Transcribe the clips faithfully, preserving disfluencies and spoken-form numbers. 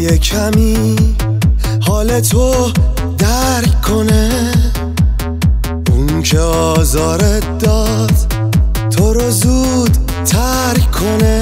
دنیای کمی حال تو درک کنه، اون که آزارت داد تو رو زود ترک کنه.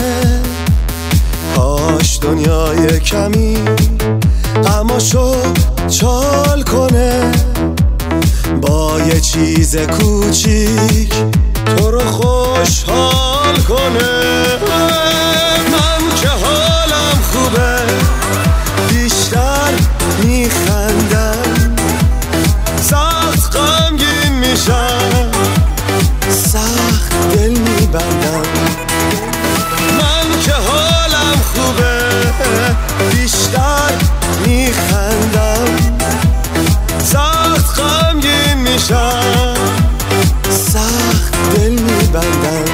کاش دنیای کمی غماشو چال کنه، با یه چیز کوچیک تو رو خوشحال کنه. من که حالم خوبه بیشتر میخندم، سخت غمگین میشم سخت دل میبندم. من که حالم خوبه بیشتر میخندم، سخت غمگین میشم سخت دل میبندم.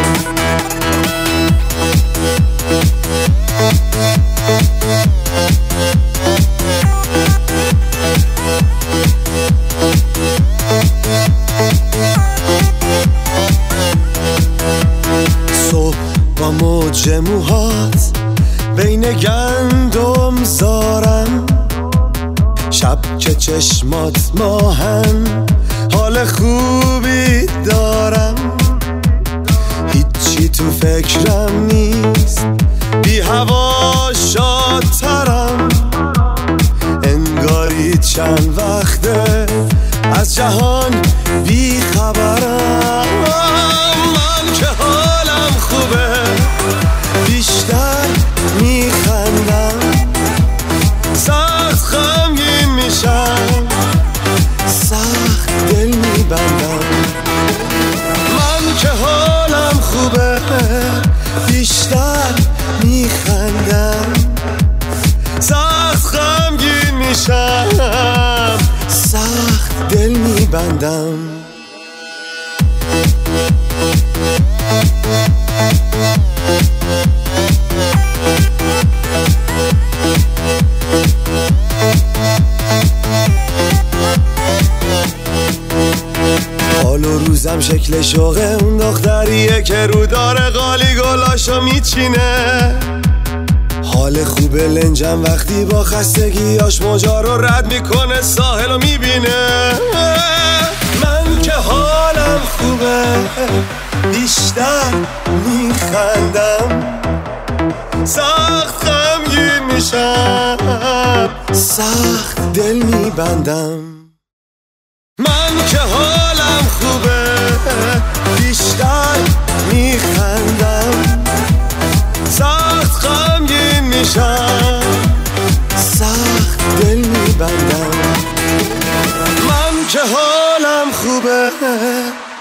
صبح با موج موهات بین گندم زارم، شب که چشمات ماهن حال خوبی دارم. هیچی تو فکرم نیست بی هوا شادترم، انگاری چند وقته از جهان بی خبرم. من که حالم خوبه بیشتر میخندم، سخت غمگین میشم سخت دل میبندم. من که حالم خوبه بیشتر میخندم، سخت غمگین میشم سخت دل میبندم. حال و روزم شکل شوقه اون دختریه که رو داره قالی گلاشو میچینه. حال خوبه لنجم وقتی با خستگیاش موجا رو رد میکنه ساحل رو میبینه. من که حالم خوبه بیشتر میخندم، سخت غمگین میشم سخت دل میبندم. من که حالم خوبه بیشتر میخندم، سخت غمگین میشم سخت دل میبندم. من که حالم خوبه